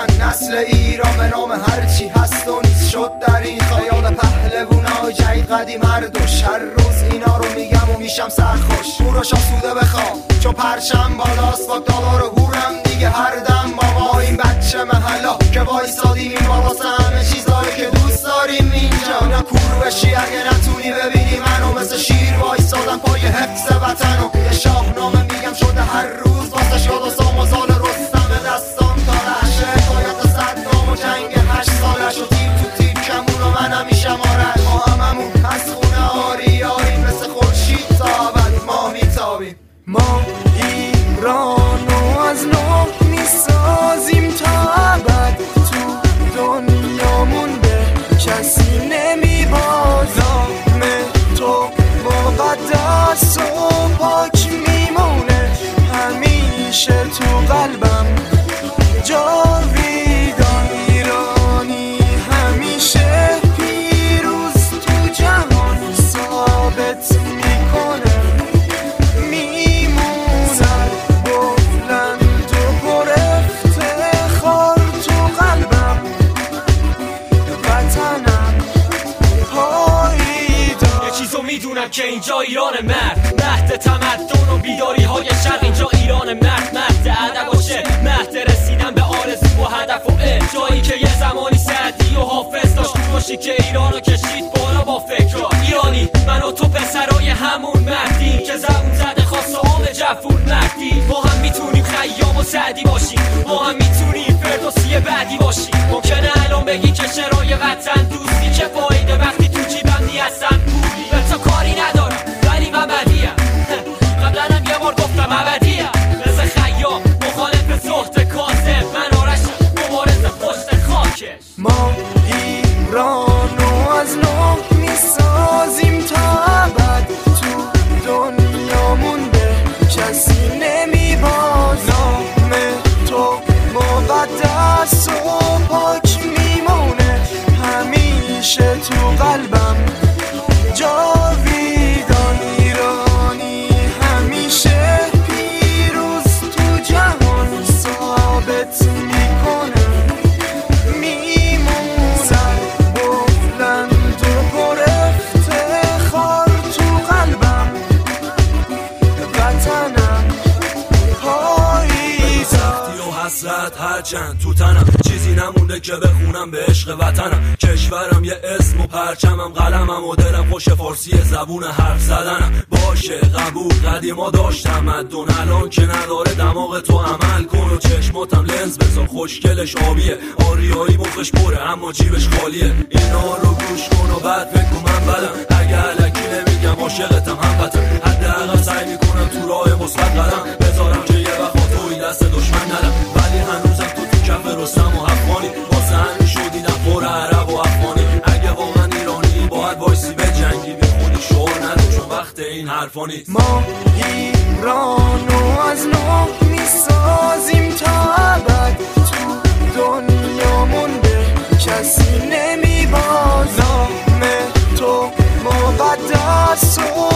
باشن. نسل ایران به نام هرچی هست و نیست شد در این خیال پهلوونای جدید قدیم هر دوش. هر روز اینا رو میگم و میشم سرخوش. کوروش آسوده بخوام چون پرچم بالاست با دلار و هورم دیگه هر دم با ما این بچه محلا که وایسادیم این بالاست همه چیزایی که دوست داریم اینجا. نه کوروشی اگه نتونی ببینی منو مثل شیر وایسادم پای حفظ وطن و یه شاهنامه میگم شده هر روز واسه شد و ساموزال رستم به دستان تا رهشه حکایت صدام و جنگ 8 سالش و تیر تو تیر کمون و من همیشه مارد. ما هممون از خونه آری آری مثل خورشید تا ابد ما میتابیم. ما ایرانو از نو میسازیم تا ابد تو دنیامون به کسی نمیبازم. تو مقدس و پاک میمونه همیشه تو قلبم جاویدان. ایرانی همیشه پیروز تو جهان ثابت میکنه میموند بلند و پر افتخار تو قلبم وطنم پایدار. یه چیزو میدونم که اینجا ایران مرد، مهد تمدن و بیداری های شرق. اینجا ایران مرد، مهد ادب و شعر، مهد رسیدن به آرزو و هدف و جایی که یه زمانی سعدی و حافظ داشت باشی که ایرانو کشید بالا با فکرها. ایرانی من و تو پسرای همون مهدی که زبون زده خواست عام جفور مهدی. ما هم میتونیم خیام و سعدی باشیم، ما هم میتونیم فردوسی بعدی باشیم. ممکنه الان بگی که چرای وطن دوستی چه فایده وقتی تو جیبم نیستن پولی. به تو کاری ندارم ولی من بدیم قبلا هم یه بار گفتم ابدیم مثل خیام مخالف زهد کاذب. من آرشم مبارز پشت خاکش. ما ایرانو از نو میسازیم تا ابد تو دنیامون به کسی نمیبازم. تو مقدس و پاک میمونه همیشه تو قلبم جاویدان. ایرانی همیشه پیروز تو جهان ثابت میکنه میموند بلند و پر افتخار تو قلبم وطنم پاییزم. سختی و حسرت هرچند تو تنم چیزی نمونده که بخونم به عشق وطنم. کشورم یه اسم و پرچمم، قلمم و دلم خوش فارسی زبون حرف زدنم. باشه قبول قدیما داشت تمدن، الان که نداره دماغ تو عمل کن و چشماتم لنز بذار خوشگلش آبیه. آریایی مخش پره اما جیبش خالیه. اینا رو گوش کن و بعد فکر کن من بدم اگه علکی نمیگم عاشقتم هموطن. حداقل سعی میکنم تو راه مثبت قدم بذارم که یه وقت توی دست دشمن ندم. ولی هنوزم تو کف رستم و افغانی واسه همین شدیدم پر عرب و افغانی. اگه واقعا ایرانی باید وایسی به جنگی بی خودی شعور نده چون وقت این حرفا نیست. ما ایرانو از نو میسازیم تا ابد تو دنیامون به کسی نمیبازم. تو مقدس و